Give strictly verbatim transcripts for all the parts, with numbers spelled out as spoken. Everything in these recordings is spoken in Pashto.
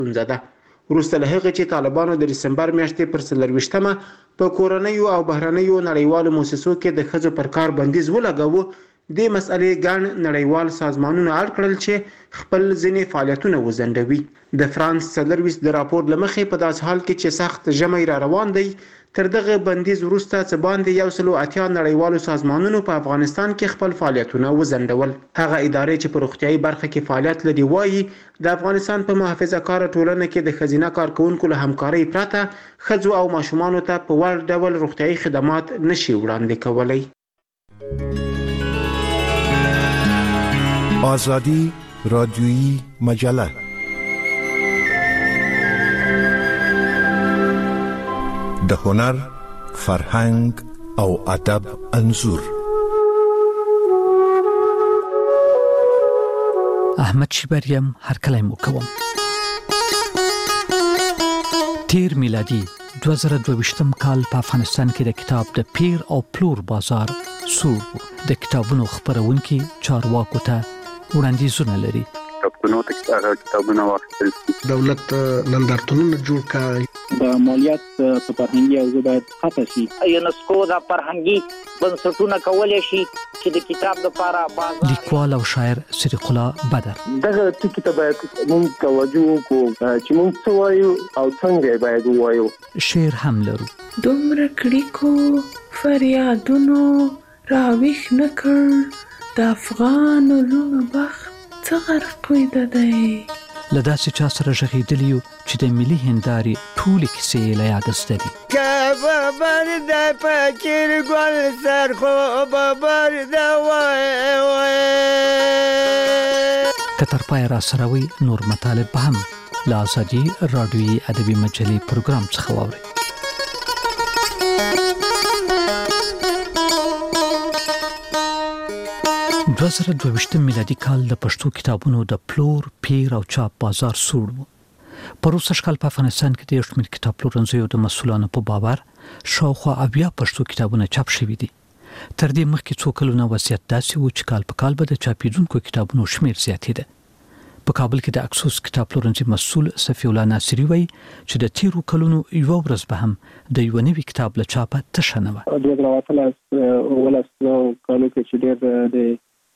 ستونزه ده. وروسته له هغې چې طالبانو د دسمبر میاشتې پر څلرویشتمه په کورنیو او بهرنیو نړیوالو مؤسسو کې د ښځو پر کار بندیز ولګاوه، دې مسئلې ګڼ نړیوال سازمانونه اړ کړل چې خپل ځینې فعالیتونه وځنډوي. د فرانس څلرویشت د راپور له مخې په داسې حال کې چې سخت ژمی را روان دی، تر دغه بندیز وروسته څه باندې یو سلو اتیا نړیوالو سازمانونو په افغانستان کې خپل فعالیتونه وځنډول. هغه ادارې چې په روغتیايي برخه کې فعالیت لري وایي د افغانستان په محافظه کاره ټولنه کې د ښځینه کارکوونکو له همکارۍ پرته ښځو او ماشومانو ته په وړ ډول روغتیايي خدمات نشي وړاندې کولی. آزادی رادیویی مجله د هنر، فرهنګ او ادب انځور. احمد شیبریم هرکلی مو کوم. تیر میلادي دوه زره دوه ویشتم کال په افغانستان کې د کتاب د پیر او پلور بازار سور و. د کتابونو خپرونکي چارواکو ته وړاندیزونه لري. کتابونو ته کتابونه واخیستل شي، دولت نندارتونونه جوړ کړي، د مالیات په فرهنګي او باید خطا شي. یونسکو د فرهنګي بنسټونه کولای شي چې د کتاب لپاره بازار. لیکوال او شاعر صدیق الله بدر دغه ټکی ته باید موږ توجه وکړو چې موږ څه وایو او څنګه باید وایو. شعر هم لرو. دومره کړیکو فریادونو راویښ نکړ د افغان لونو بخت څه غرق ویده دی. له داسې چا سره غږېدلي یو چې د ملي هندارې ټولې کیسې یې له یاده دي. که ببر د فقیر ګل سر خو ببر د وای وای که تر پای را سره وي نور مطالب به هم له آزادي راډیویي ادبي مجلې پروګرام څخه واورئ. دوه زره دوه ویشتم میلادي کال د پښتو کتابونو د پلور، پیر او چاپ بازار سوړ و. په روسه کال په افغانستان کې د یو شمېر کتاب پلورنځیو د مسؤلانو په باور شاوخوا اویا پښتو کتابونه چاپ شوي دي. تر دې مخکې څو کلونه وضعیت داسې و چې کال په کال به د چاپېدونکو کتابونو شمېر زیاتېده. په کابل کې د اکسوس کتاب پلورنځي مسؤل صفي الله ناصري وایي چې د تیرو کلونو یوه ورځ به هم د یوه نوي کتاب له چاپه تشه نه وه. دوه زره اتلس اوولسو کالو کې چې ډېر د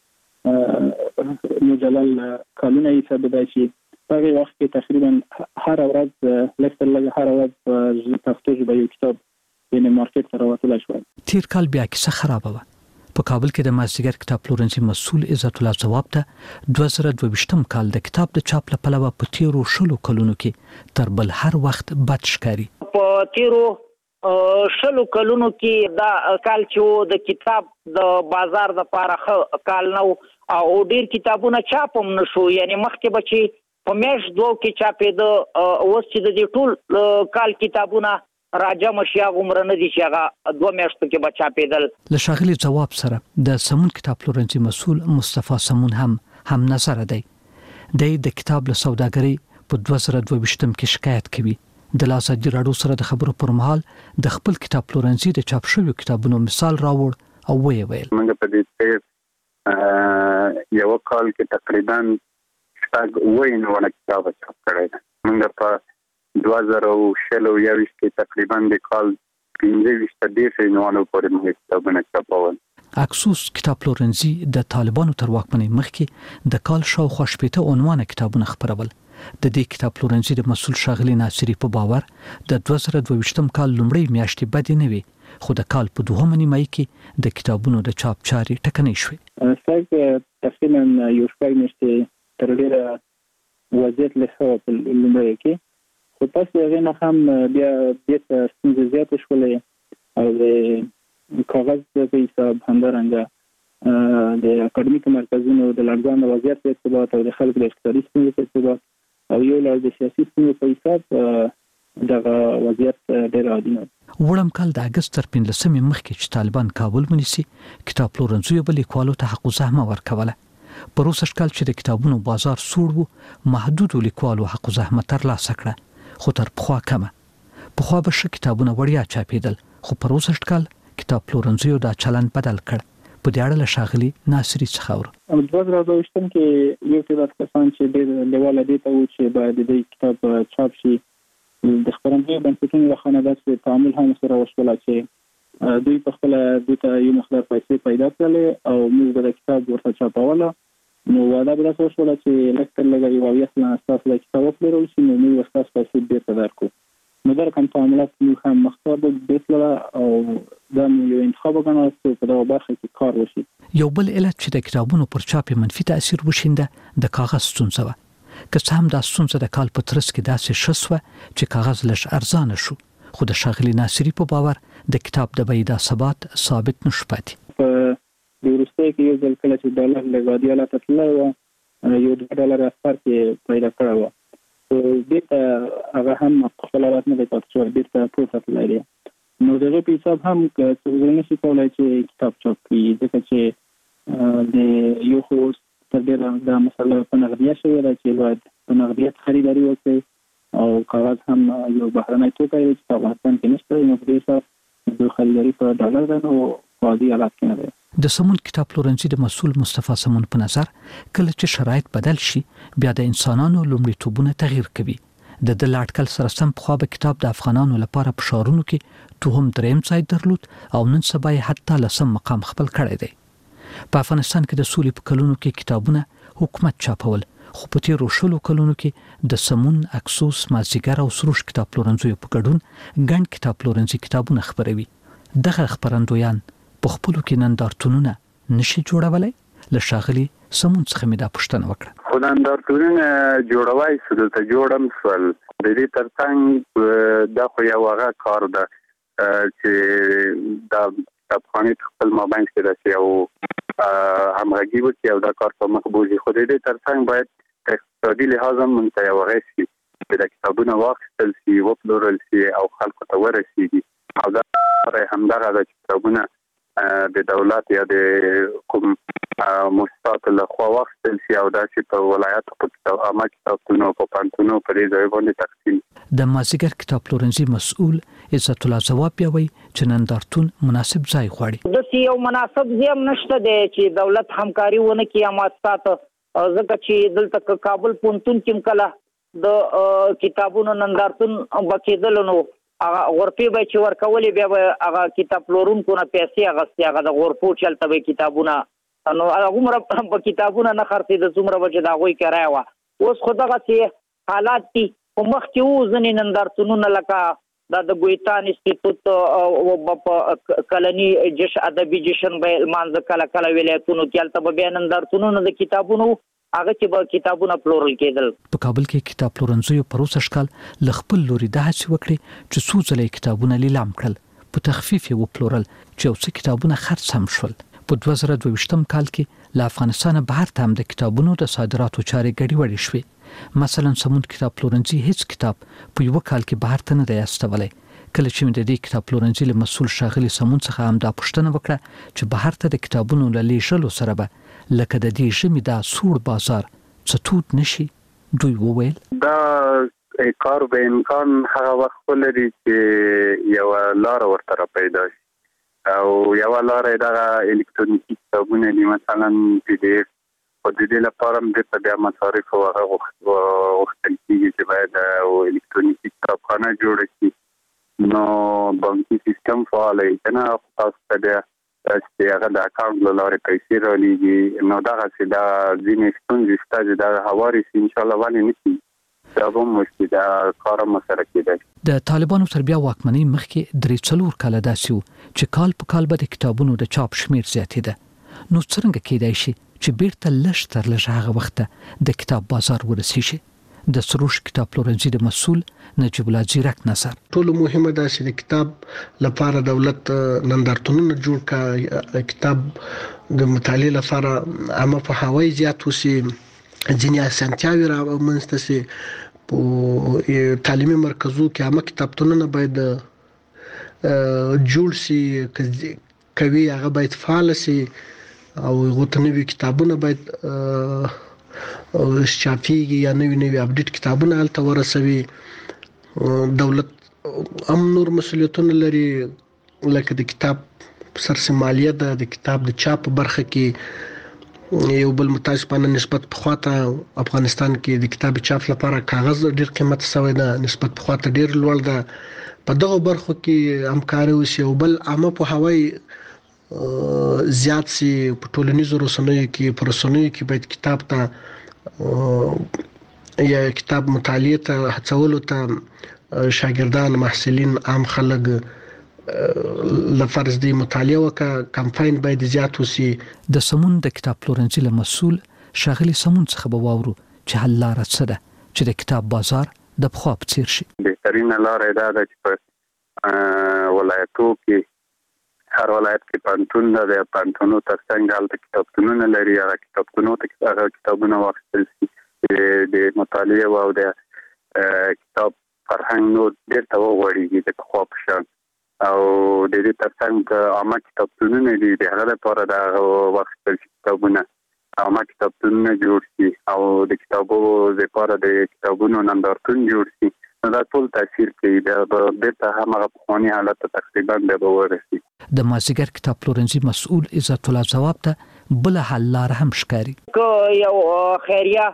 مجلل کالونه یې ثابت شي، په هغه وخت کې تقریبا هر ورځ لکه لږ هر ورځ په پښتو ژبه یو کتاب یعنې مارکیټ ته راوتلی شوی. تیر کال بیا کیسه خرابه وه. په کابل کې د مازدیګر کتاب پلورنځي مسؤل عزت الله ځواب ته دوه زره دوه ویشتم کال د کتاب د چاپ له پلوه په تیرو شلو کلونو کې تر بل هر وخت بد ښکاري. په تیرو شلو کلونو کې دا کال چې د کتاب د بازار د پاره کال نو او ډیر کتابونه چاپ هم نشو، یعنی مخکې به چې په میاشت دوه کې چاپېده، اوس چې د دې ټول کال کتابونه راجم شي هغه عمر نه دي چې هغه دوه میاشتو کې به چاپېدل. له ښاغلي ځواب سره د سمون کتاب پلورنځي مسؤل مصطفی سمون هم هم نظر دی. دی د کتاب له سوداګرۍ په دوه زره دوه ویشتم کې شکایت کوي. د آزادي راډیو سره د خبرو پر مهال د خپل کتاب پلورنځي د چاپ شویو کتابونو مثال راوړ او ویې ویل موږ په دې یو کال کې تقریبا شپږ اووه نوي کتاب چاپ کړی دی. موږ په دوه زره شل یوویشت کې تقریبا د کال پنځه ویشت دېرش نوي پورې موږ کتابونه چاپول. اکسوس کتاب پلورنځي د طالبانو تر واکمنۍ مخکې د کال شاوخوا شپېته عنوانه کتابونه خپرول. د دې کتاب پلورنځي د مسؤل ښاغلي ناصري په باور د دوه زره دوه ویشتم کال لومړۍ میاشتې بدې نه وي، خو د کال په دوهمه نیمایي کې د کتابونو د چاپ چارې ټکنۍ شوې. ستاسو تقریبا یو شپږ میاشتې تر ډېره وضعیت له ښه په لومړۍ کې، خو پس د هغې نه هم بیا بېرته ستونزې زیاتې شولې او د کاغذ په حساب همدارنګه د اکاډمیکو مرکزونو د لړزان د وضعیت په ارتباط او د خلکو د اقتصادي ستونزو په ارتباط او یو لړ د سیاسي ستونزو په حساب دغه وضعیت ډېر عادي نه. وړم کال د اګست تر پنځلسمې مخکې چې طالبان کابل ونیسي، کتاب پلورنځیو به لیکوالو ته حق الزحمه ورکوله. په روسه کال چې د کتابونو بازار سوړ و، محدودو لیکوالو حق الزحمه ترلاسه کړه، خو تر پخوا کمه. پخوا به ښه کتابونه وړیا چاپېدل، خو په روسه کال کتاب پلورنځیو دا چلند بدل کړ. په دې اړه له ښاغلي ناصري څخه اورو. او د دوه زره دوه کې یو تعداد کسان چې د لیواله دي ته و چې باید د کتاب چاپ شي د خبرندوی بنسټونو له خوا داسې تعامل هم سره وشول چې دوی په خپل د ته یو مقدار پیسې پیدا کړل او موږ د کتاب ورته چاپوله. نو واده به تاسو وشول چې لکه لږه یو اویا سلنه تاسو د کتاب وپلورل شي نو موږ تاسو پیسې بیرته درکو. نو دا کوم تعاملات موږ هم مخاطب بیسله او دا یو انتخاب غواړو چې په دغه برخه کې کار وشي. یو بل علت چې د کتابونو پر چاپ منفي تاثیر وشینده د کاغذ ستونزه وه. که څه هم دا ستونزه د کال په ترڅ کې داسې ښه شوه چې کاغذ لږ ارزانه شو، خو د ښاغلي ناصري په باور د کتاب د بیې دا ثبات ثابت نشو پاتې. په د وروستۍ کې یو ځل کله چې ډالر له عادي حالت تللی و یو ډالر اثر کې پیدا کړی و، بیرته هغه هم خپل حالت نه دی پاتې شوی، بیرته پورته تللی دی. نو د هغې په حساب هم که څوک نشي کولی چې کتاب چاپ کړي، ځکه چې د یو خو تر ډېره دا مسله په نغدیه شوې ده چې باید په نغدیت خریداري وکړي او کاغذ هم یو بهرنی توکی دی چې په افغانستان کې نشته. نو په دې حساب د خریداري په ډالر ده نو په عادي حالت کې نه دی. د سمون کتاب پلورنځي د مسؤل مصطفی سمون په نظر کله چې شرایط بدل شي بیا د انسانانو لومړیتوبونه تغییر کوي. د د لاټکل سره سم په به کتاب د افغانانو لپاره په شارونو کې توهم دریم ځای درلود او نن سبا یې حتی لسم مقام خپل کړی دی. په افغانستان کې د سولې په کلونو کې کتابونه حکومت چاپول، خو په تیرو شلو کلونو کې د سمون، اکسوس، مازیګر او سروش کتاب پلورنځیو په ګډون ګڼ کتاب پلورنځي کتابونه خپروي. دغه خپرندویان په خپلو کې نندارتونونه نشي جوړولی؟ له ښاغلي سمون څخه مې دا پوښتنه وکړه. خو نندارتونونه جوړوای سو دلته جوړم سول د دې ترڅنګ دا خو یو هغه کار ده چې دا افغاني خپل مابین کې داسې یو همغږي وکړي او دا کار په مخ بوځي. خو د دې ترڅنګ باید اقتصادي لحاظ هم موږ ته یو هغه شي چې د کتابونه واخیستل شي، وپلورل شي او خلکو ته ورسېږي. او دا همدغه ده چې کتابونه د دولت یا د کوم مؤسساتو له خوا واخیستل شي او دا چې په ولایاتو په عامه کتابتونو په پوهنتونونو په دې ځای باندې تقسیم. د مازیګر کتاب پلورنځي مسؤل عزت الله ځواب بیا وایي چې نندارتون مناسب ځای غواړي. داسې یو مناسب ځای هم نشته دی چې دولت همکاري ونه کړي یا مؤسسات، ځکه چې دلته کابل پوهنتون کې کله د کتابونو نندارتون بکېدل نو هغه غرفې به چې ورکولې بیا به هغه کتاب پلورونکو نه پیسې اخیستې، هغه د غرفو چلته به کتابونه نو هغومره به کتابونه نه خرڅېده څومره به چې د هغوی کرایه وه. اوس خو دغسې حالات دي. خو مخکې وو ځینې نندارتونونه لکه دا د ګویتان انسټیټوټ په کلني جشن ادبي جشن به لمانځه کله کله ولایتونو کې، هلته به بیا نندارتونونه د کتابونو هغه چې به کتابونه پلورل کېدل. په کابل کې کتاب پلورنځیو په روسه شکل له خپل لوري دا هڅې وکړي چې څو ځله کتابونه لیلام کړل، په تخفیف یې وپلورل چې یو څه کتابونه خرڅ هم شول. په دوه زره دوه کال کې له افغانستانه بهر ته هم د کتابونو د صادراتو چارې ګډوډې شوې. مثلا سمون کتاب پلورنځي هیڅ کتاب په یو کال کې بهر ته نه دی استولی. کله چې مې د دې کتاب پلورنځي له مسؤل ښاغلي سمون څخه هم دا پوښتنه وکړه چې بهر ته د کتابونو له لیږلو سره به لکه د دې ژمي دا سوړ بازار څه تود نشي. دوی وویل دا کار به امکان هغه وخت ولري چې یو لار ورته پیدا شي او یو لار دغه الکترونیکي کتابونه دي، مثلا پی ډي اف. او د دې لپاره هم د بیا مصارف او هغه غوښتل کېږي چې باید الکترونیکي کتابخانه جوړه شي. نو بانکي سیستم فعال وي که نه، تاسو ته بیا چې هغه د اکاونټ له لارې پیسې رالیږي. نو دغسې دا ځینې ستونزې شته چې دا هوارې شي، انشاءالله ولې نه کېږي. دا به هم وشي، دا کار هم ورسره کېدی. د طالبانو تر بیا واکمنۍ مخکې درې څلور کاله داسې و چې کال په کال به د کتابونو د چاپ شمېر زیاتېده. نو څرنګه کېدای شي چې بیرته لږ تر لږ هغه وخته د کتاب بازار ورسیږي؟ د سروش کتاب پلورنځي د مسؤل نجیب الله زیرک نظر. ټول مهمه ده چې د کتاب لپاره دولت نندارتونونه جوړ کړي، کتاب د مطالعې لپاره عامه پوهاوی زیات وشي، ځینې اسانتیاوې رامنځته شي. په تعلیمي مرکزو کې عامه کتابتونونه باید جوړ شي، کوي هغه باید فعال شي او غوښتنوي کتابونه باید شافيږي یا نوی نوی اپډیټ کتابونه هلته ورسوي. دولت هم نور مسؤلیتونه لري، لکه د کتاب سرسمالیه د کتاب د چاپ برخه کې یو بل متاسفانه نسبت پخواته افغانستان کې د کتاب چاپ لپاره کاغذ ډیر قیمت شوی ده، نسبت پخواته ډیر لوړ ده. په دغه برخو کې همکاري وشي او بل عامه په هوای زیات سي په ټولنیزو رسنیو کې پر رسنیو کې باید کتاب ته یا کتاب مطالعه ته هڅولو ته شاګردان، محصلین، عام خلک لفرض دی مطالعه وکړه. کمپاین باید زیات وسی. د سمون د کتاب پلورنځي له مسؤل شاغلي سمون څخه به واورو چې حل لار څه ده چې د کتاب بازار د بخوا په څیر شي. بهترینه لار دا ده چې په ولایتو کې هر ولایت کې پانتون ده، د پانتونو ترڅنګ هلته کتابتونونه لري، هغه کتابتونو ته هغه کتابونه واخیستل شي د مطالعه او د کتاب فرهنګ نور ډېر ته وغوړېږي د پخوا په شان. او د دې ترڅنګ عامه کتابتونونه دي، د هغه لپاره د واخیستل شي کتابونه عامه کتابتونونه جوړ شي او د کتابونو لپاره د کتابونو نندارتون جوړ شي. نو دا ټول تاثیر کوي د بیرته همغه پخواني حالت ته تقریبا به ورسي. د مازیګر کتاب پلورنځي مسؤل عزت الله جواب ته بل حل لار هم ښکاري. که یو خیریه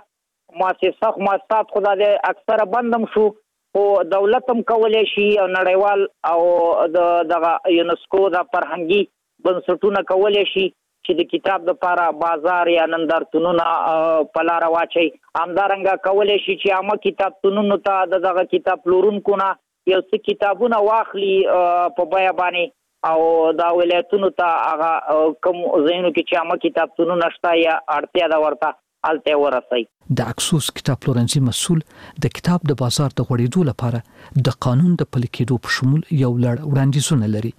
مؤسسه مؤسسات خدای دې اکثره بندم شو، او دولت هم کولای شي او نړیوال او د دغه یونسکو د فرهنګي بنسټونه کولای شي چې د کتاب لپاره بازار یا نندارتونونه په لار واچي. همدارنګه کولای شي چې عامه کتابتونونو ته د دغه کتاب پلورونکو نه یو څه کتابونه واخلي په بیه باندې او دا ولایتونو ته هغه کوم ځایونو کې چې عامه کتابتونونه شته یا اړتیا ده ورته الته ورسي. د اکسوس کتاب پلورنځي مسؤل د کتاب د بازار د غوړېدو لپاره د قانون د پلي کېدو په شمول یو لړ وړاندیزونه لري.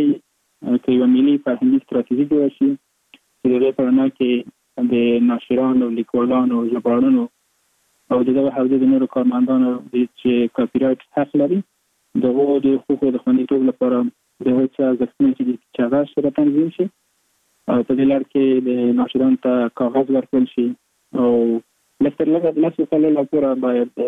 لومړی که یو ملي فرهنګي ستراتیژي جوړه شي چې د دې په رڼا کې د ناشرانو، لیکوالانو، ژباړونو او د دغه حوزې د نورو کارمندانو چې کاپي رایټ حق لري دغه د حقوقو د خوندیتوب لپاره دغه څه ارزښتونه چې هغه سره تنظیم شي. په دې لړ کې د ناشرانو ته کاغذ ورکړل شي او لکه لکه د لاسو کله لپاره باید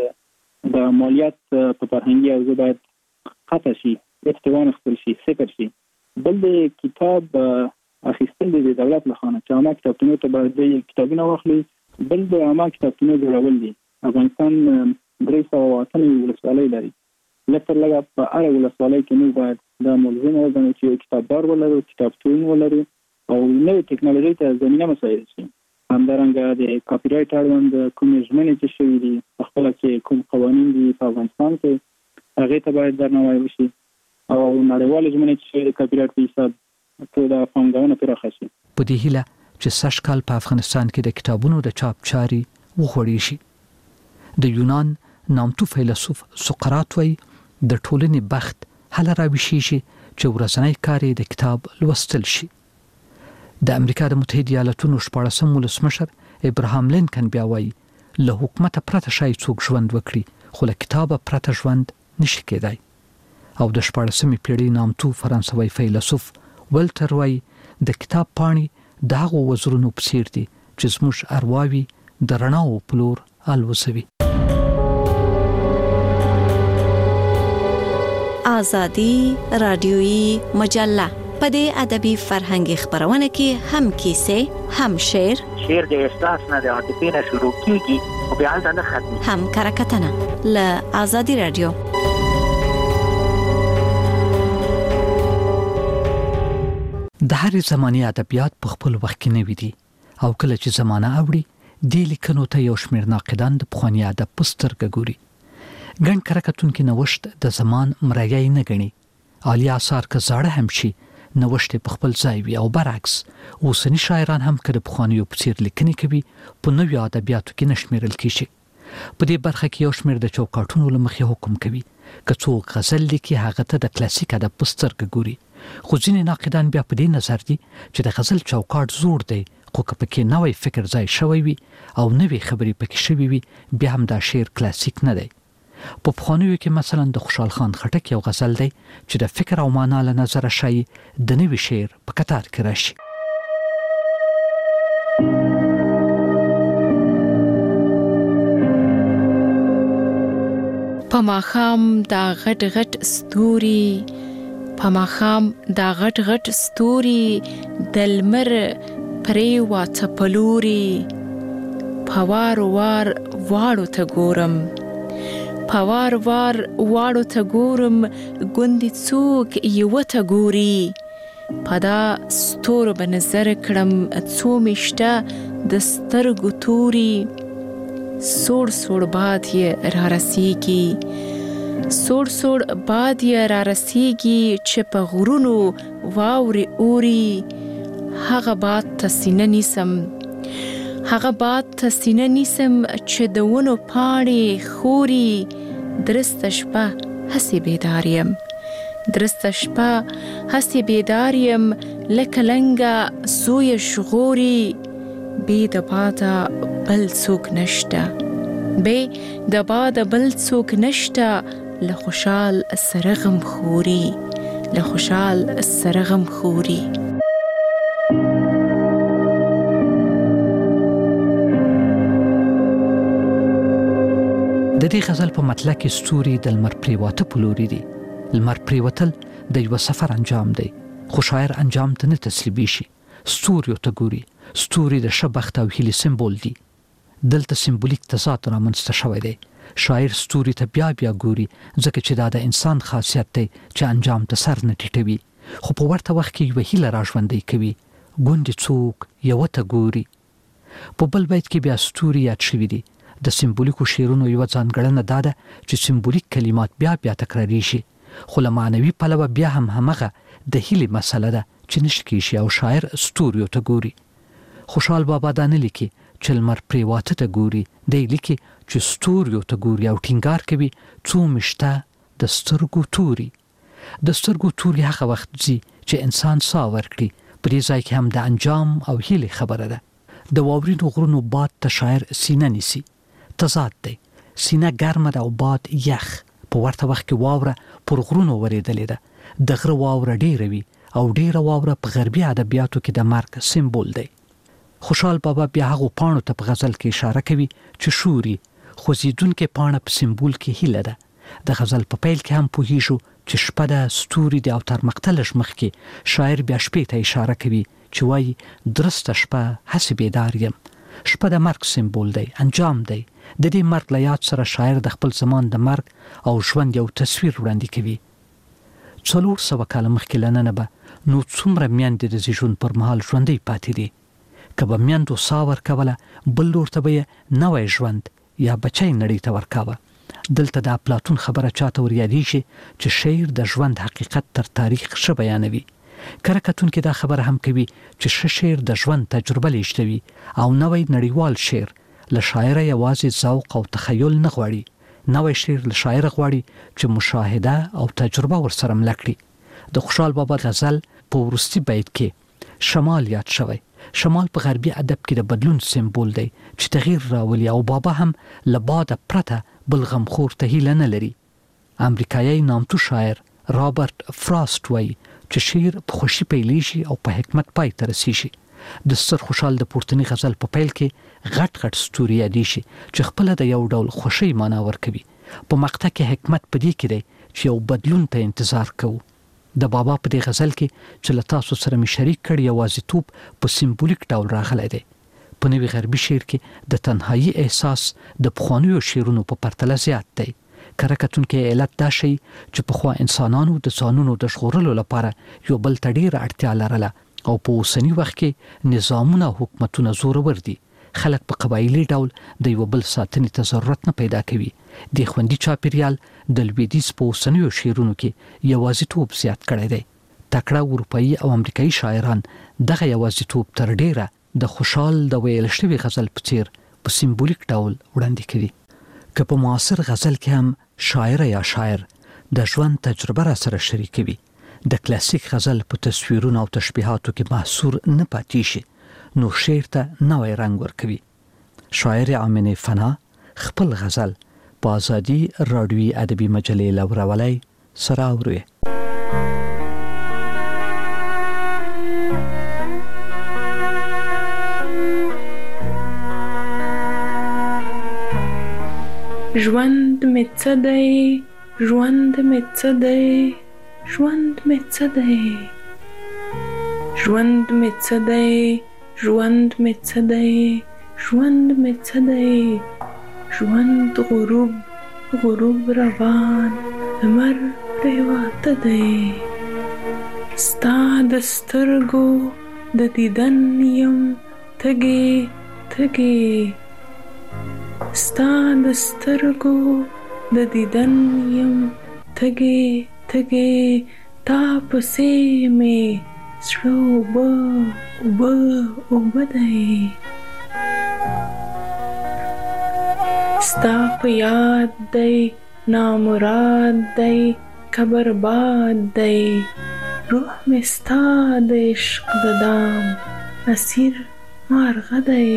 د مالیات په فرهنګي او باید قطع شي، احتوان خپل شي، سکر شي. بل د کتاب اخیستل د دولت لخوا چې عامه کتابتونو ته باید د کتابونه واخلي. بل د عامه کتابتونو جوړول دي. افغانستان درې سوه اتنه ولسوالۍ لري. لکه لکه په هر ولسوالۍ کې موږ باید د ملزم وګڼو چې کتابدار ولرو، کتابتون ولرو او نوې ټکنالوژي ته زمینه مساعد شي. همدارنګه د کاپي رایټ اړوند کومې ژمنې چې شوي دي په خپله چې کوم قوانین دي په افغانستان کې هغې ته باید درناوی وشي او نړیوالې ژمنې چې شوي د کاپي رایټ په حساب ټول د پانګونه پراخه شي. په دې هیله چې سږ کال په افغانستان کې د کتابونو د چاپ چارې وغوړې شي. د یونان نامتو فیلسوف سقراط وایي د ټولنې بخت هله راویښیږي چې ورځنی کار یې د کتاب لوستل شي. د امریکا د متحده ایالاتونو شپاړسم ولسمشر ابراهام لینکن بیا وایي له حکومت پرته شای څوک ژوند وکړي خو له کتابه پرته ژوند نشي کېدای. او د شپاړسمې پیړۍ نامتو فرانسوي فیلسوف ولټر وایي د کتاب پاڼې د هغو وزرونو په څیر دي چې زموږ ارواوي د رڼاو په لور الوزوي. آزادي رادیويي مجله په دې ادبي فرهنګي خبرونه کې هم کیسې، هم شعر، شعر د احساس نه د عاطفې نه شروع کیږي او بیا هلته نه ختمي، هم کرکټنه له آزادي رادیو. د هرې زماني ادبیات په خپل وخت کې نوي دي او کله چې زمانه اوړي دې لیکنو ته یو شمېر ناقدان د پخواني ادب په سترګه ګوري. ګڼ کرکټونکي نوښت د زمان مرايه نه ګڼي. عالی آثار که زاړه هم شي نوښت په خپل ځای وي او برعکس اوسني شاعران هم که د پخوانیو په څېر لیکنې کوي په نویو ادبیاتو کې نه شمېرل کېږي. په دې برخه کې یو شمېر د چوکاټونو له مخې حکم کوي. که څوک غزل لیکي هغه ته د کلاسیک ادب په سترګه ګوري. خو ځینې ناقدان بیا په دې نظر دي چې د غزل چوکاټ زوړ دی خو که پکې نوی فکر ځای شوی وي او نوې خبرې پکې شوي وي بیا هم دا شعر کلاسیک نه دی. په پخوانیو کې مثلا د خوشحال خان خټک یو غزل دی چې د فکر او معنا له نظره شایي د نوي شعر په کتار کې راشي. په ماښام دا غټ غټ ستوري په ماښام دا غټ غټ ستوري د لمر پرې واته پلوري په وار وار واړو ته ګورم په وار وار واړو ته ګورم ګوندې څوک یوه ته ګوري په دا ستورو به نظر کړم څو مې شته د سترګو توري سوړ سوړ باد یې را رسیږي سوړ سوړ باد یې را رسیږي چې په غرونو واورې اوري هغه باد ته سینه نیسم هغه باد ته سینه نیسم چې د ونو پاڼې خوري درسته شپه هسې بیدار یم درسته شپه هسې بیدار یم لکه لنګه زویه ژغوري بې د باده بل څوک نشته بې د باده بل څوک نشته له خوشحال سره غم خوري له خوشحال سره غم خوري د دې غزل په مطلع کې ستوري د لمر پریواته پلوري دي لمر پریوتل د یو سفر انجام دی خو شاعر انجام ته نه تسلیمي شي ستوري ته ګوري ستوري د شبخت او هیلې سمبول دي دلته سمبولیک تضاد رامنځته شوی دی شاعر ستوري ته بیا بیا ګوري ځکه چې دا د انسان خاصیت دی چې انجام ته سر نه ټیټوي خو په ورته وخت کې یو هیله راژوندۍ کوي ګوندې څوک یوه ته ګوري په بل بیت کې بیا ستوري یاد شوي دي د سمبولیکو شعرونو یو ځانګړنه دا ده چې سمبولیک کلمات بیا بیا تکراري شي خو له معنوي پلوه بیا هم همغه د هیلې مسله ده چې نشي کېږي او شاعر ستوریو ته ګوري خوشحال بابا دا نه لیکي چې لمر پریواته ته ګوري دی لیکي چې ستوریو ته ګوري او ټینګار کوي څو مشته د سترګو توري د سترګو توري هغه وخت ځي چې انسان ساه ورکړي په دې ځای کې هم د انجام او هیلې خبره ده د واورینو غرونو باد ته شاعر سینه نیسي تضاد دی سینه ګرمه ده او باد یخ په ورته وخت کې واوره پر غرونو ورېدلې ده د غره واوره ډیره وي او ډیره واوره په غربي ادبیاتو کې د مرګ سمبول دی خوشحال بابا بیا هغه پاڼو ته په غزل کې اشاره کوي چې شوري خوځېدونکې پاڼه په سمبول کې هیله ده د غزل په پیل کې هم پوهیږو چې شپه ده ستوري دي او تر مقتل مخکې شاعر بیا شپې ته اشاره کوي چې وایي درسته شپه هسې بیدار یم شپه د مرګ سمبول دی انجام دی د دې مرګ له یاد سره شاعر د خپل زمان د مرګ او ژوند یو تصویر وړاندې کوي څلور سوه کاله مخکې له ننه به نو څومره میندې د زیږون پر مهال ژوندۍ پاتې دي که به میندو ساه ورکوله بل لور ته به یې نوی ژوند یا بچی نړۍ ته ورکاوه دلته د اپلاتون خبره چاته ور یادېږي چې شعر د ژوند حقیقت تر تاریخ ښه بیانوي کره کتونکي دا خبره هم کوي چې ښه شعر د ژوند تجربه لیږدوي او نوی نړیوال شعر له شاعره یوازې ذوق او تخیل نه غواړي نوی شعر له شاعر غواړي چې مشاهده او تجربه ورسره مله کړي د خوشحال بابا غزل په وروستي بیت کې شمال یاد شوی شمال په غربي ادب کې د بدلون سمبول دی چې تغییر راولي او بابا هم له باده پرته بل غمخور ته هیله نه لري امریکایي نامتو شاعر رابرټ فراسټ وایي چې شعر په خوشي پیلېږي او په حکمت پای ته رسیږي د ستر خوشحال د پورتني غزل په پیل کې غټ غټ ستوري یادې شي چې خپل د یو ډول خوشي معنا ورکوي په مقطع کې حکمت پدې کې دی چې یو بدلون ته انتظار کوو د بابا په دې غزل کې چې له تاسو سره می شریک کړی یوازیتوب په سمبولیک ډول راغلی دی په نوي غربي شعر کې د تنهایی احساس د پخوانیو شعرونو په پرتله زیات دی کره کتونکي علت دا شي چې پخوا انسانانو د ځانونو د ژغورلو لپاره یو بل ته ډیره اړتیا لرله او په اوسني وخت کې نظامونه او حکومتونه زورور دي خلک په قبایلي ډول د یو بل ساتنې ته ضرورت نه پیدا کوي د خوندي چاپیریال د لویدیځ په اوسنیو شعرونو کې یوازیتوب زیات کړی دی تکړه اروپایي او امریکایي شاعران دغه یوازیتوب تر ډیره د خوشحال د ویل شوي غزل په څیر په سمبولیک ډول وړاندې کوي که په معاصر غزل کې هم شاعر یا شاعر د ژوند تجربه را سره شریکوي د کلاسیک غزل په تصویرونو او تشبیهاتو کې محصور نه پاتې شي نو شعر ته نوی رنګ ورکوي شاعر آمنه فنا خپل غزل په ازادي راډیوي ادبي مجلې لورولی سره اوري ژوند مې څه دی ژوند مې څه دی ژوند مې څه دی ژوند مې څه دی ژوند مې څه دی ژوند مې څه دی ژوند غروب غروب روان لمر پرېواته دی ستا د سترګو د دیدن یم تږې تږې ستا د سترګو د دیدن یم تږې تږې تا پسې مې زړه اوبه اوبه اوبه دی ستا په یاد دی نامراد دی که برباد دی روح مې ستا د عشق د دام اسیر مارغه دی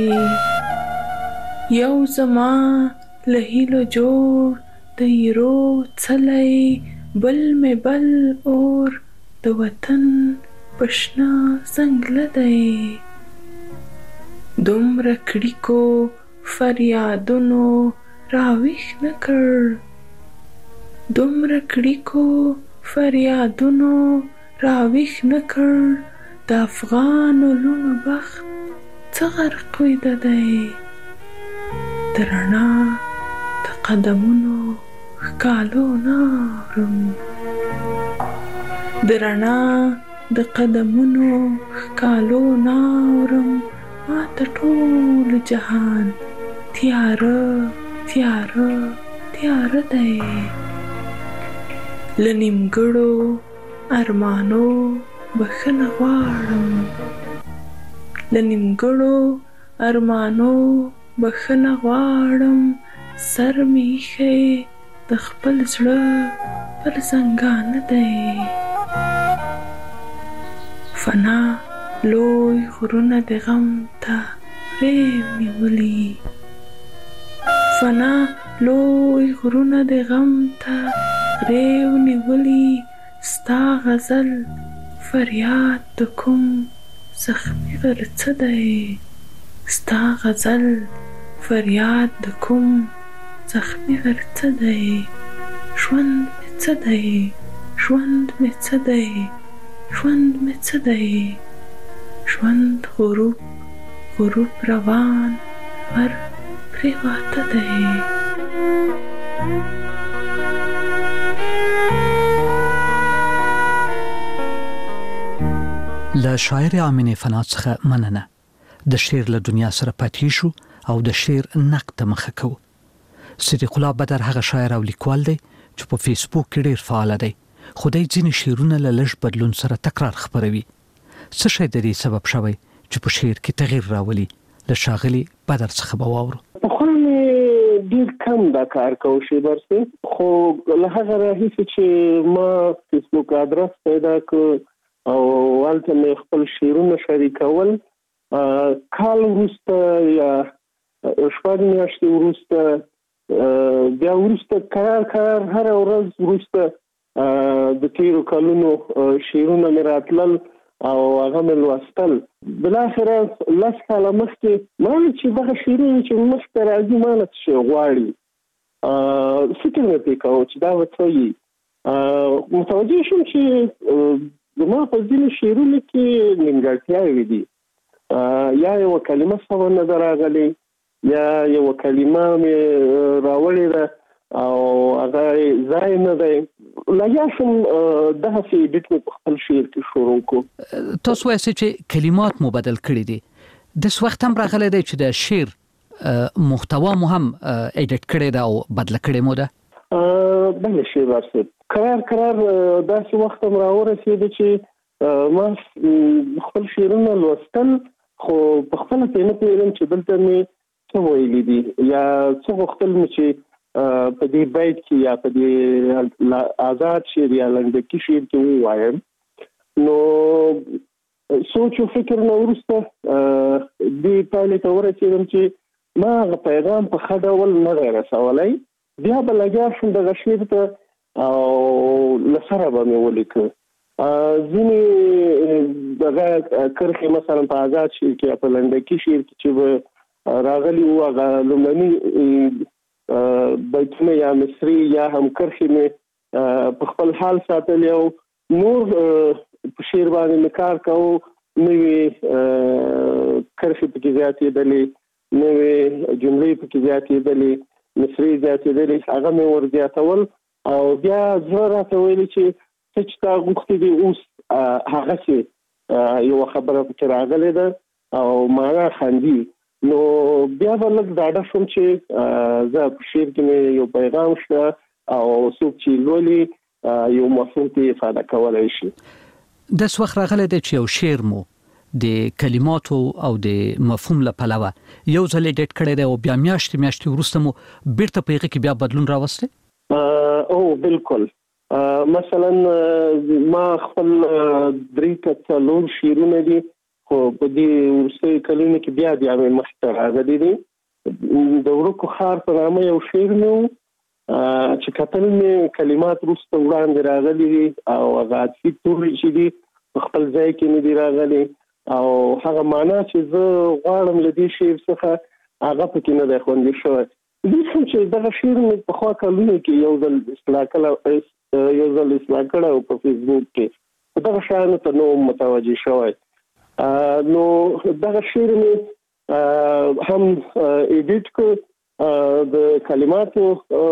یو زما له هیلو جوړ د ایرو څلی بل مې بل اور د وطن په شنه ځنګله دی دومره کړیکو فریادونو راویښ نه کړ دومره کړیکو فریادونو راویښ نه کړ د افغانو لوڼو بخت څه غرقیده دی د رڼا د قدمونو ښکالو نه اورم د رڼا د قدمونو ښکالو نه اورم ماته ټول جهان تیاره تیاره تیاره دی له نیمګړو ارمانو بخښنه غواړم له نیمګړو ارمانو بخښنه غواړم سر مې ایښی د خپل زړه پر زنګانه دی فنا لوی غرونه د غم ته غریو نیولي فنا لوی غرونه د غم ته غریو نیولي ستا غزل فریاد د کوم زخمي غرڅه دی ستا غزل فریاد د کوم زخمي غرڅه دی ژوند مې څه دی ژوند مې څه دی ژوند مې څه دی ژوند غروب غروب روان لمر پرېواته دی له شاعر امینه فنا څخه مننه د شعر له دنیا سره پاتې شو او د شعر نقد ته مخه کوو صدیق الله بدر هغه شاعر او لیکوال دی چې په فیسبوک کې ډیر فعال دی خو د ځینې شعرونه له لږ بدلون سره تکرار خبروي څه شی د دې سبب شوی چې په شعر کې تغییر راولي له شاغلي بدر څخه به واورو خو ډیر کم دا کار کوي شي برسه خو له هغه راهیسې چې ما فیسبوک ادرس پیدا کړ او والته مې خپل شعرونه شریکول کال وروسته یا شپږ میاشتې وروسته بیا وروسته کار کار هر ورځ وروسته د تیرو کلونو شعرونه مې راتلل او هغه مې لوستل بالاخره لس کاله مخکې ما چې دغه شعرونه چې مخکې راځي ما نه څه غواړي فکر مې پرې کاوه چې دا به څه وي متوجه شوم چې زما په ځینو شعرونو کې نیمګړتیاوې دي یا یوه کلمه سمه نه ده راغلې یا یوه کلمه مې راوړې ده او هغه ځای نه دی لګیا شوم دغسې ایډیټ مې په خپل شعر کې شروع کړو تاسو وایئ چې کلمات مو بدل کړي دي داس وخت هم راغلی دی چې د شعر محتوا مو هم ایډیټ کړی ده او بدله کړې مو ده بله شی برصد قرار قرار داسې وخت هم راورسېده چې ما خپل شعرونه لوستل خو په خپله پرې نه پوهېدم چې دلته مې څه ویلي دي یا څه غوښتل مې چې په دې بیت کې یا په دې آزاد شعر یا لنډکي شعر کې ووایم نو سوچ او فکر نه وروسته دې پایلې ته ورسېدم چې ما هغه پیغام په ښه ډول نه دی رسولی بیا به لګیا شوم دغه شعر ته او له سره به مې ولیکه ځینې دغه کرښې مثلا په آزاد شعر کې یا په لنډکي شعر کې چې به راغلي وو هغه لومړني بیتونه یا مصري یا هم کرښې مې په خپل حال ساتلې او نور په شعر باندې کار کوو، نوې کرښې پکې زیاتې دلې، نوې جملې پکې زیاتې دلې، مصري زیاتې دلې، هغه مې ور زیاتول او بیا زه راته ویلي چې څه چې تا غوښتې دي اوس هغه چې یو خبره پکې راغلې ده او معنا خندي، نو بیا به لږ ډاډه شوم چې زه په شعر کې مې یو پیغام شته او څوک چې لولي یو مفهوم ته افاده کولی شي. د څه وخت راغلی دی چې یو شعر مو د کلماتو او د مفهوم له پلوه یو ځل ډیټ کړی دی او بیا میاشتې میاشتې وروسته مو بیرته په هغه کې بیا بدلون راوستی؟ او بالکل. مثلا ما خپل درې که څلور شعرونه دي خو په دې وروستیو کلونو کې بیا بیا مې مخې ته راغلي دي. د ورکو ښار په نامه یو شعر مې و چې کتل مې کلمات وروسته وړاندې راغلي دي او هغه عطفي توري چې دي په خپل ځای کې مې دي راغلي او هغه معنا چې زه غواړم له دې شعر څخه هغه پکې نه دی خوندي شوی. دې کوم چې دغه شعر مې پخوا کلونو کې یو ځل اصلاح کړی یو ځل اصلاح کړی په فیسبوک کې دغه شیانو ته نه وم متوجه شوی. نو دغه شعر مې هم ایډیټ کړ د کلماتو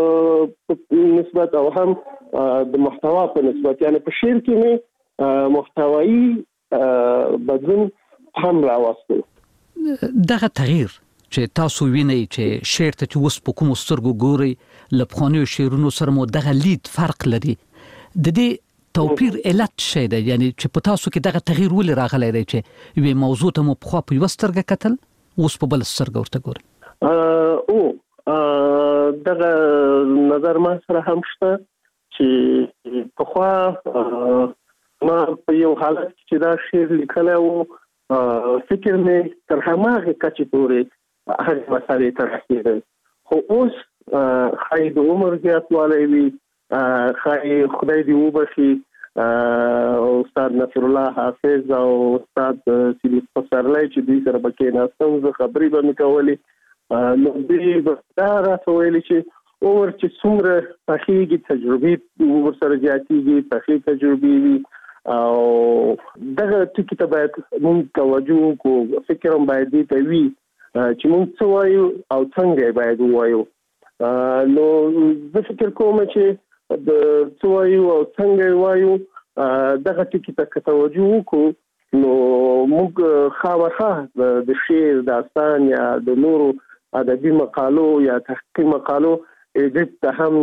نسبت او هم د محتوا په نسبت، یعنی په شعر کې مې محتوایی بدلون هم راوستل. دغه تغییر چې تاسو وینئ چې شعر ته چې اوس په کومو سترګو ګورئ له پخوانیو شعرونو سره مو دغه لید فرق لري، د دې توپیر علت شي دی؟ یعنی چې په تاسو کې دغه تغییر ولې راغلی دی چې یوې موضوع ته مو پخوا په یوه سترګه کتل اوس په بله سترګه ورته ګورئ؟ او دغه نظر ما سره هم شته چې پخوا ما په یو حالت چې دا شعر لیکلی و فکر مې تر هماغې کچې پورې هغې مسالې ته رسېدی، خو اوس ښایي د عمر زیاتوالی وي، ښایي خدای دې وبخي استاد نصر الله حافظ او استاد سیدي پسرلی چې دوی سره به کېناستم زه خبرې به مې کولې، نو دوی به دا راته ویلي چې عمر چې څومره پخېږي تجربې ورسره زیاتېږي، پخې تجربې وي او دغه ټکي ته باید مونږ توجه وکړو، فکر هم باید دې ته وي چې مونږ څه وایو او څنګه یې باید ووایو. نو زه فکر کوم چې د څه وایو او څنګه یې وایو دغه ټکي ته که توجه وکړو نو موږ خامخا د شعر داستان یا د نورو ادبي مقالو یا تحقیقي مقالو ایډیټ ته هم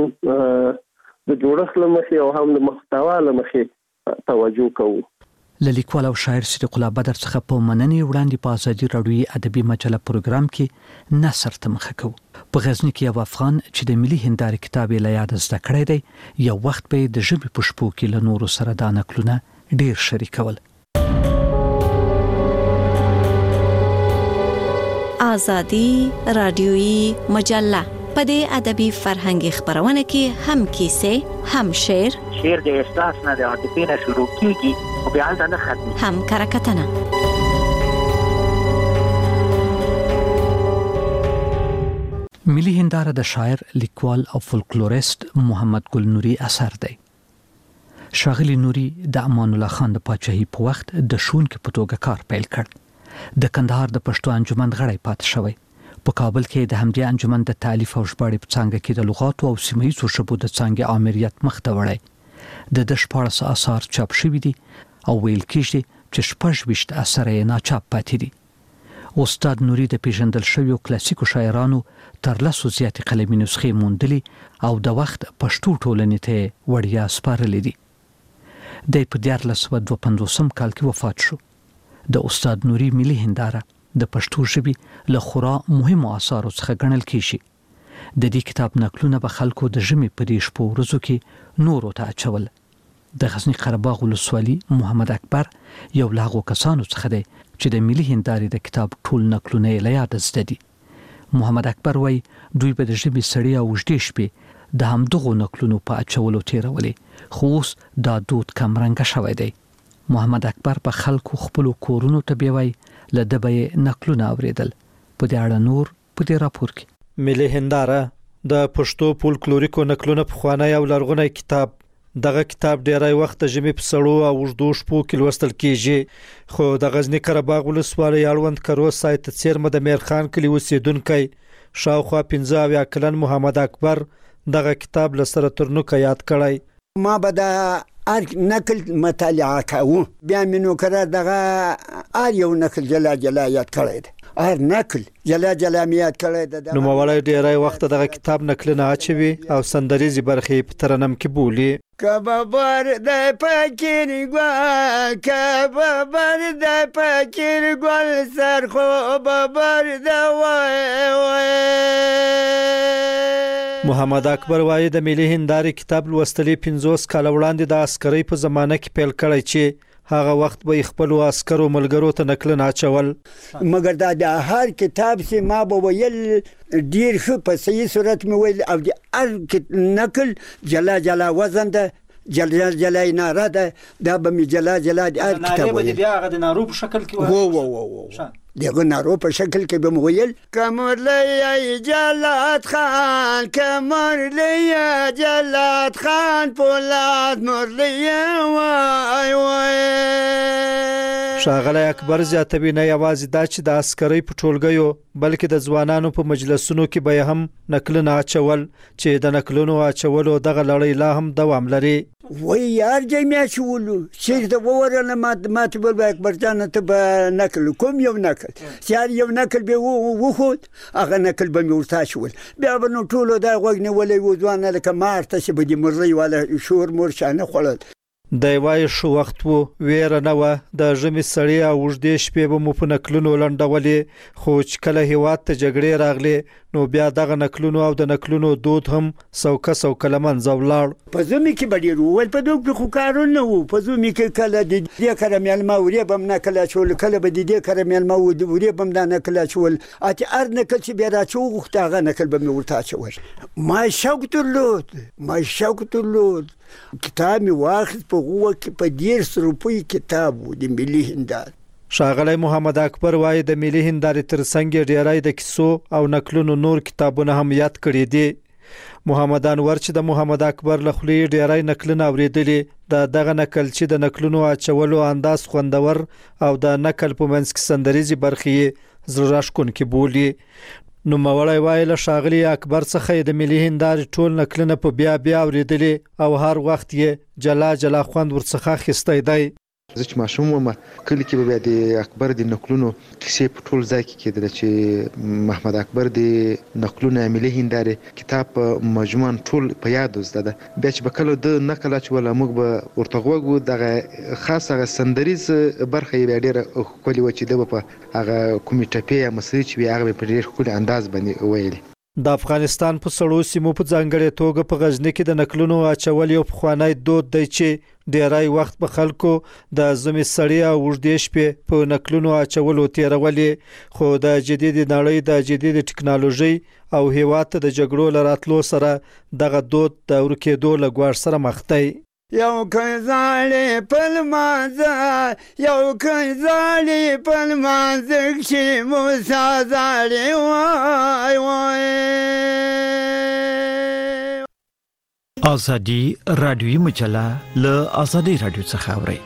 د جوړښت له مخې او هم د محتوا له مخې توجه کوو. له لیکوال او شاعر صدیق الله بدر څخه په مننې وړاندې په ازادي راډیوي ادبي مجله پروګرام کې نثر ته مخه کوو. په غزني کې یو افغان چې د ملي هندارې کتاب یې له یاده زده کړی دی، یو وخت به د ژبې په شپو کې له نورو سره دا نکلونه ډیر شریکول. ازادي راډیوي مجله په دې ادبي فرهنګي خبرونه کې هم کیسې، هم شعر، شعر د احساس نه د عاطفې نه شروع کیږي او بیا هلته نه ختمي، هم کرکټنه. ملي هنداره د شاعر، لیکوال او فولکلوریست محمد ګل نوري اثر دی. ښاغلي نوري د امان الله خان د پاچاهۍ په وخت د ښوونکي په توګه کار پیل کړ. د کندهار د پښتو انجمن غړی پاتې شوی. په کابل کې د همدې انجمن د تالیف او ژباړې په څانګه کې د لغاتو او سیمه‌ییزو ژبو د څانګې امریت مخ ته وړی. د ده شپاړس آثار چاپ شوي دي او ویل کېږي چې شپږ ویشت اثره یې ناچاپ پاتې دي. استاد نوري د پیژندل شویو کلاسیکو شاعرانو تر لسو زیاتې قلمي نسخې موندلې او د وخت پښتو ټولنې ته وړیا سپارلې دي. دی په دیارلس سوه دوه پنځوسم کال کې وفات شو. د استاد نوري ملي هنداره د پښتو ژبې له خورا مهمو اثارو څخه ګڼل کېږي. د دې کتاب نقلونه به خلکو د ژمي په دې شپو ورځو کې نورو ته اچول. د غزني قره باغ ولسوالي محمد اکبر یو له هغو کسانو څخه دی چې د ملي هندارې د کتاب ټول نقلونه یې له یاده زده دي. محمد اکبر وایي دوی به د ژمي سړې او اوږدې شپې د همدغو نقلونو په اچولو تېرولې، خو اوس دا دود کمرنګه شوی دی. محمد اکبر په خلکو خپلو کورونو ته بیوي له ده به یې نقلونه اورېدل. په دې اړه نور په دې راپور کې. ملي هنداره د پښتو فولکلوریکو نقلونه پخوانی او لرغونی کتاب دغه کتاب ډیری وخت د ژمي په سړو او اوږدو شپو کې لوستل کیږي خو د غزنی قرهباغ ولسوالۍ اړوند کروز سایت څیرمه د میرخان کلی اوسیدونکو شاوخوا پنځه اویا کلن محمد اکبر دغه کتاب لسره ترنوکه یاد کړی. ما به د هر نقل مطالعه کوو بیا مې نو قرار دغه هر یو نقل جلا جلا یاد کړی دی هر نقل جلا جلا مې یاد کړی دی. نو موړی ډیری وخت دغه کتاب نقلونه اچوي او سندریزي برخې په ترنم کې بولي. کبابر د پکیر ګل کبابر د پکیر ګل سر خو بابر د وای وای. محمد اکبر وایي د ملي هندارې کتاب لوستلې پنځوس کال وړاندې د عسکرۍ په زمانه کې پیل کړی چې هغه وخت به خپل عسکرو ملګرو ته نقلونه اچول. مګر دا د هر کتاب سي ما به ویل ډیر ښه په صحیح صورت مې ویل او د هر نقل جلا جلا وزن ده جلا جلا ناره ده دا به مې جلا جلا د هر کتاب ویل. بیا هغه د نارو په شکل کې وو وو وو دغه نارو په شکل کې به مې ویل کمرلی جلات خان کمرلی جلات خان پولاد مرلی وای وای. ښاغلی اکبر زیاتوي نه یوازې دا چې د عسکرۍ په ټولګیو بلکې د ځوانانو په مجلسونو کې به هم نقلونه اچول چې د نقلونو اچولو دغه لړۍ لا هم دوام لري. وای یار جمع شولو چیرته وورنه مات بل اکبر جان ته به نقل کوم یو نقل سیار یو نقل به وخود هغه نقل به ورتا شول بیا به نو ټولو دا غوږ نه ولې وځوانه لکه مارته چې به د مرلي والا شور مور شانه خړل. د وای شو وخت وو ویره نه و د ژمي سړی او وژدې شپې به مو په نقلونو لنډولې خو چې کله هیواد ته جګړې راغلې نو بیا دغه نقلونو او د نقلونو دود هم سوکه سوکه لمنځه ولاړ. په ژمي کې به ډېر وویل په دوی خو کارونه نه وو په ژمي کې کله د دې کره میلمه ورې به هم نقل اچول کله به د دې کره میلمه ورې به هم دا نقل اچول اتې هر نقل چې بیا راچو غوښته هغه نقل به مې ورته اچول. ما شوق درلود ما شوق درلود کتاب می واخذ په غوږ کې په ډیر روپۍ کتاب و د ملي هندارې. ښاغلی محمد اکبر وایي د ملي هندارې ترڅنګ ډیری د کیسو او نقلونو نور کتابونه هم یاد کړي دي. محمد انور چې د محمد اکبر له خولې ډیری نقلونه اورېدلي د دغه نقل چې د نقلونو اچولو انداز خوندور او د نقل په منځ کې سندریزي برخې زړه راښکونکې بولي. نو موړی وایي له ښاغلي اکبر څخه د ملي هندارې ټول نقلونه په بیا بیا اورېدلي او هر وخت یې جلا جلا خوند ورڅخه اخیستی دی. زه چې ماشوم وم کلی کې به بیا د اکبر د نقلونو کیسې په ټول ځای کې کېدله چې محمد اکبر د نقلونه ملي هندارې کتاب په مجموعاً ټول په یادو زده ده. بیا چې به کله د نقل اچوله موږ به ورته غوږ وو دغه خاص هغه سندریز برخه یې بیا ډېره ښکلې وه چې ده به په هغه کومې ټپې یا مسرې چې وي هغه به په ډېر ښکلي انداز باندې ویلې. د افغانستان په سړو سیمو په ځانګړې توګه په غزنی کې د نقلونو اچول یو پخوانی دود دی چې ډیری وخت په خلکو د ژمي سړی او اوږدې شپې په نقلونو اچولو تیرولې خو د جدید نړۍ د جدید ټکنالوژي او هیواد ته د جګړو لراتلو سره دغه دود د ورکېدو له ګواښ سره مخ دی. یو کنځالې پلمانځه یو کنځالې پلمانځه کښې موسی زالې وای وای. آزادي رادیوي مجله له آزادي رادیو څخه اوري.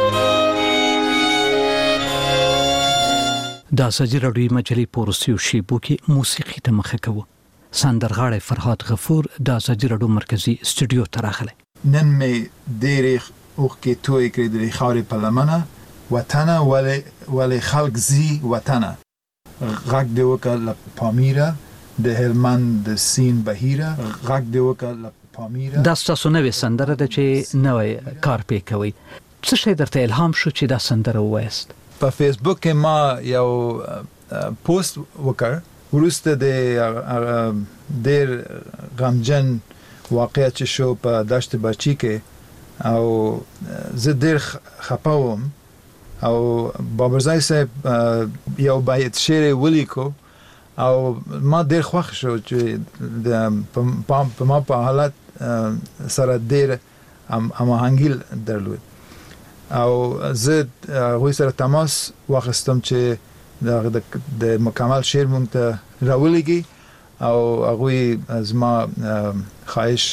د آزادي رادیوي مجلې په روسیو شیبو کې موسیقي ته مخه کوو. سندرغاړی فرهاد غفور د آزادي رادیو مرکزی استودیو ته راغلی. نن مې ډېرې اوښکې تویې کړې د خاورې په لمنه وطنه ولې ولې خلک ځي وطنه غږ دې وکړه له پامیره د هلمند د سیند بهیره غږ دې وکړه له پامیره. دا ستاسو نوې سندره ده چې نوی کار پې کوئ. څه شی درته الهام شو چې دا سندره ووایاست؟ په فیسبوک کې ما یو پوسټ وکړ وروسته د ډېر غمجن واقعیت چې شو په دشت برچی کې او زه ډېر خفه وم او بابرزای صاحب یو بیت شعر ولیکو او ما ډېر خوښ شو چې په ما په حالت سره ډېر هماهنګي درلود او زه هغوی سره تماس واخیستم چې د مکمل شعر مونږ ته راولیږي او هغوی زما خواهش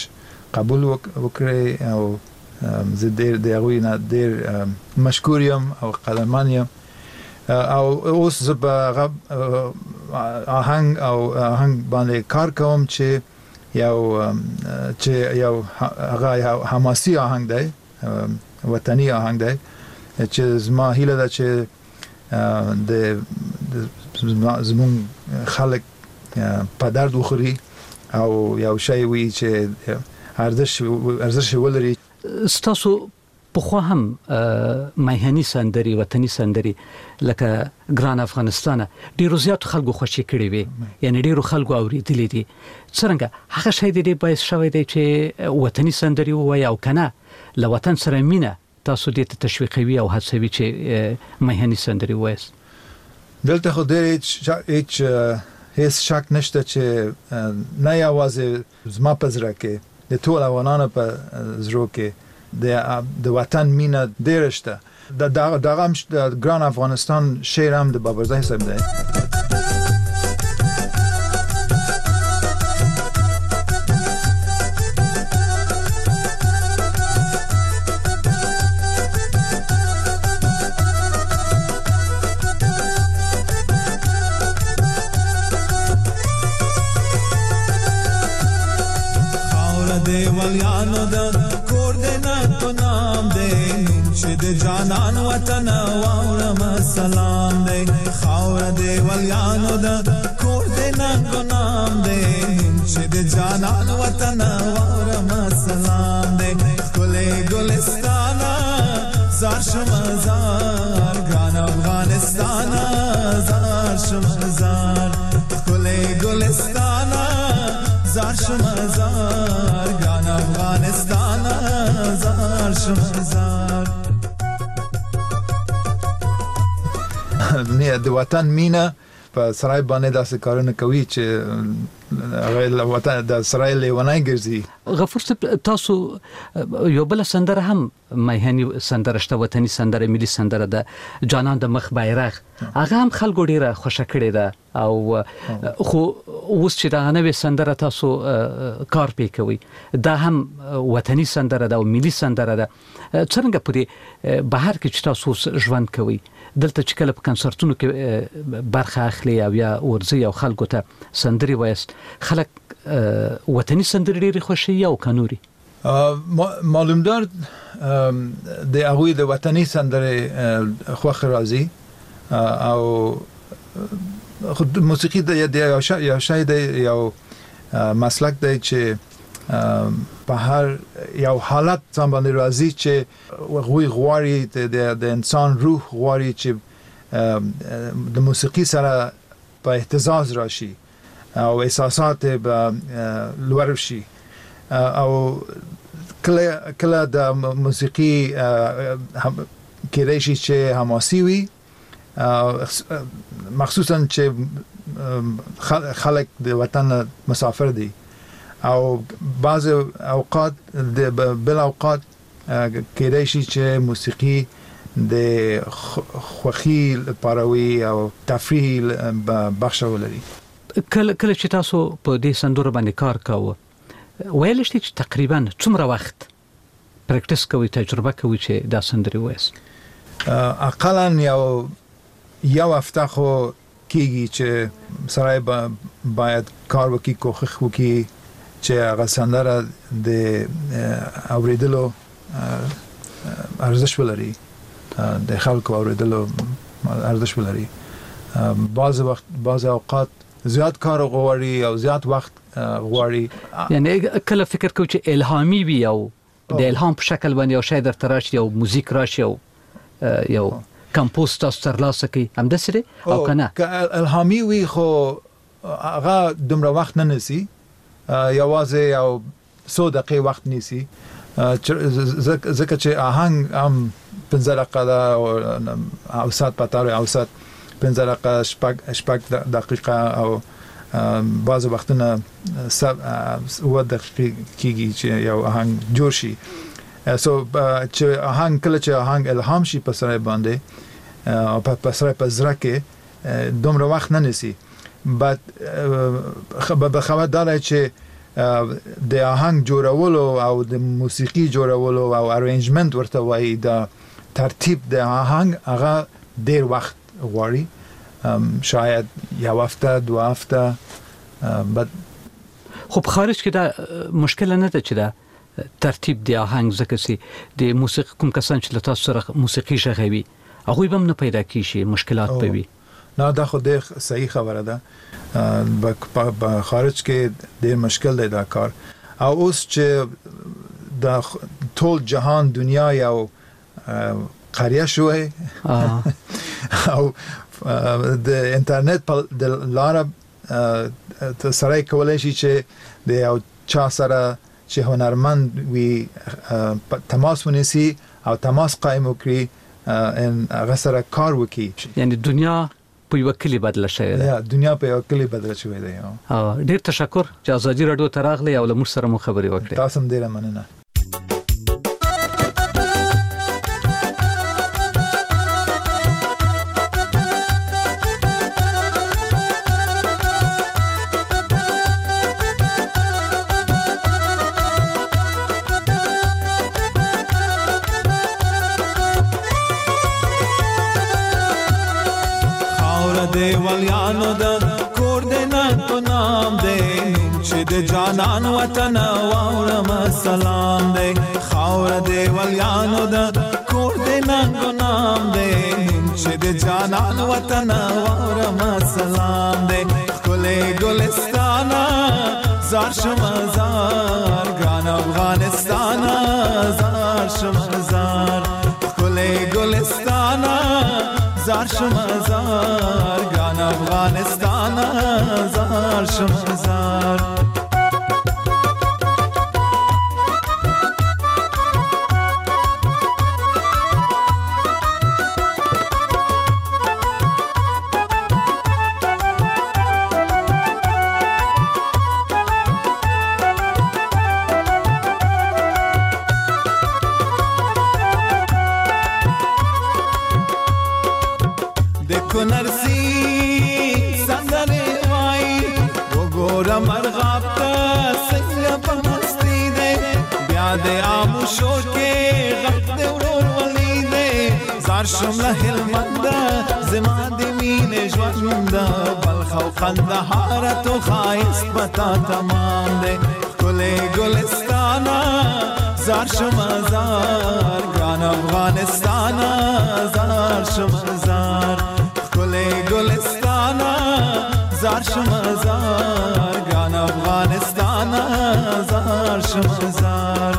قبول وکړي او زه ډېر د هغوی نه ډېر مشکور یم او قدرمن یم او اوس زه په آهنګ او آهنګ باندې کار کوم چې یو چې یو هغه یو حماسي آهنګ دی وطني آهنګ دی چې زما هیله ده چې د زموږ خلک په درد وخوري او یو شی وي چې ارزش ارزش ولري. ستاسو پخوا هم مهني سندري وطني سندري لکه ګران افغانستان ډیرو زیات خلکو خوشی کړی وي یعنی ډیرو خلکو اوریدلې دي. څنګه هغه شی دی باعث شوی دی چې وطني سندري وای او کنه له وطن سره مینه تاسو دې ته تشویقوي او هڅوي چې مهني سندري وایس؟ دلته خو ډېر هیڅ هیڅ شک نشته چې نه یوازې زما په زړه کې د ټول افغانانو په زړه کې د وطن مینه ډېره شته. دغه هم د ګران افغانستان شعر هم د بابرزی صاحب دی. جانان وطن واورم سلام دی خاور دی ولیانو د کور دی ننګو نام دی چې د جانان وطن واورم سلام دی ښکلی ګلستانه زار شم زار ګران افغانستانه زار شم زار ښکلی ګلستانه زار شم زار ګران افغانستانه زار شم زار. نه د وطن مینه په سرای باندې داسې کارونه کوي چې هغه وطن د سرای لیونای ګرځي. غفور صاحب تاسو یو بل سندره هم مهني سندره شته وطني سندره ملي سندره ده جانان د مخ بیرغ هغه هم خلکو ډیره خوشا کړی ده او خو اوس چې دا نوې سندره تاسو کار پې کوي دا هم وطني سندره ده او ملي سندره ده. څنګه په دې بهر کې چې تاسو ژوند کوي دلته چې کله په کنسرتونو کې برخه اخلي او یا ورځي او خلکو ته سندري وایست خلک وطني سندري ډېرې خوښوي او کنوري معلومدار د هغوی د وطني سندرې خوښ راځي او موسیقي د یو شی دی یو مسلک دی چې په هر یو حالت ځان باندې راځي چې هغوی غواړي د انسان روح غواړي چې د موسیقي سره په اهتزاز راشي او احساسات به لوړ شي او کله کله د موسیقي کېدای شي چې حماسي وي مخصوصا چې خلک د وطن مسافر دي او بعض اوقات د بل اوقات کېدای شي چې موسیقي د خوښي لپاره وي او تفریح بخش ولري. کله کله چې تاسو په دې سندرو باندې کار کاوه ویل شي چې تقریبا څومره وخت پریکټیس کوي تجربه کوي چې دا سندري وایس؟ اقلا یو یو هفته خو کېږي چې سړی باید کار وکړي کوښښ وکړي چې هغه سندره د اوریدلو ارزش ولري د خلکو اوریدلو ارزش ولري. بعض وخت بعض اوقات زیات کار غواړي او زیات وخت غواړي یعنی کله فکر کوي چې الهامي وي او د الهام په شکل باندې یو شی درته راشي او موزیک راشي او یو کمپوز تاسو ترلاسه کوي همداسې دی او کنه که الهامي وي خو هغه دومره وخت نه نیسي یوازې یو څو دقیقې وخت نیسي ځکه چې آهنګ هم پنځه دقیقه ده او اوسط په طور اوسط پنځه دقیقه شپږ شپږ دقیقه او بعض وختونه اووه دقیقې کېږي چې یو آهنګ جوړ شي. سو چې آهنګ کله چې آهنګ الهام شي په سړی باندې او په سړی په زړه کې دومره وخت نه نیسي. بعد به خبردار دی چې د آهنګ جوړولو او د موسیقي جوړولو او ارینجمنت ورته وایي دا ترتیب د آهنګ هغه ډیر وخت غواړي شاید یو هفته دو هفته بد خب خارج کې دا مشکل نه ده چې دا ترتیب د آهنګ ځکه سي د موسیقي کوم کسان چې تاسو سره موسیقي ژغوي هغه به نه پیدا کیږي مشکلات پوي نه دا خو د صحیح خبره ده په خارج کې ډیر مشکل دی دا کار او اوس چې د ټول جهان دنیا یو قریه شوی او د انټرنیټ په د لاره سره کولای شي چې د یو چا سره چې هنرمند وي تماس ونیسي او تماس قائم وکړي ان هغه سره کار وکړي یعنی دنیا په یو کلی بدل شوی دی یا دنیا په یو کلی بدل شوی دی ډیر تشکر چې ازادي رادیو ته راغلی او له موږ سره مو خبرې وکړې تاسو هم ډیر مننه دیوالیانو د کور د نن په نام دی چې د جانان وطن واورم سلام دی خاور دیوالیانو د کور د نن په نام دی چې د جانان وطن واورم سلام دی کله ګلستان زار شمزار ګران افغانستان زار شمزار کله ګلستان زار شمزار ګران افغانستان زار شمزار نرسی سندره وای وګوره مرغاب ته څنګه په مستی دی بیا د آموشو کې غږ د ورور ولی دی زار شم له هلمند زما د مینې ژوند بلخ او قندهار تو ښایست پتا تمام دی ښکلی ګلستان زار شم زار ګران افغانستان زار شم زار ګلستان زار شمزار ګران افغانستان زار شمزار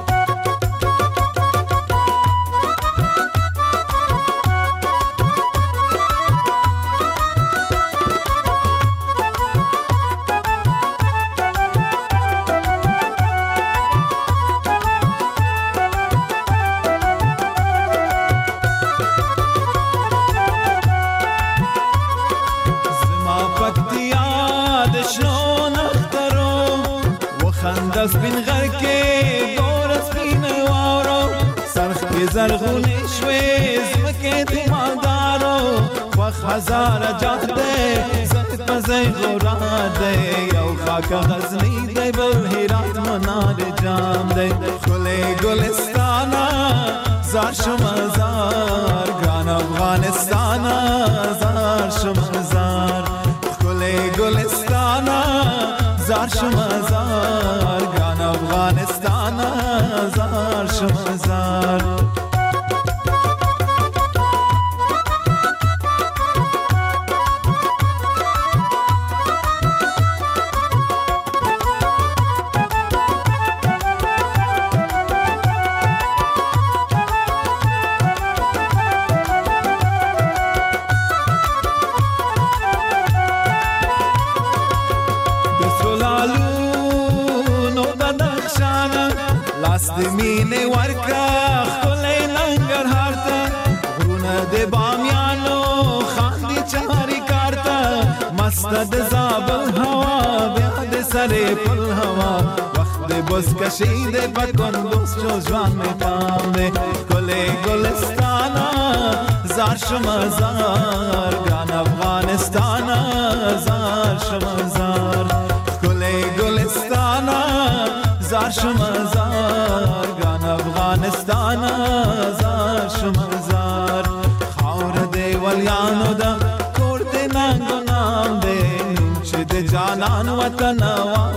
سپین غر کې ګور سپین واورو سرخ کې زرغونې شوې زمکې تیماندارو وخ هزار جاده زد پزې غورا دی یو خاک غزنی دی بل هرات منار جام دی ښکلی ګلستان زار شمزار ګران افغانستان زار شمزار ښکلی ګلستان زار شمزار ګران افغانستان زار شمزار د مینې ورکا خپلې ننګرهار ته غرونه د بامیانو خاندي چاري کارته مست د زابل هوا بیا د سره پل هوا وخت د بوس کشي د پکوندوس جو ځوان مې پام دې ګلې ګلستان زار شمزار ګران افغانستان زار شمزار ګلې ګلستان شمزار ګان افغانستان زار شمزار خاور دی ولیانو دا کور دی ننګ نام دی چې د جانان وطن وا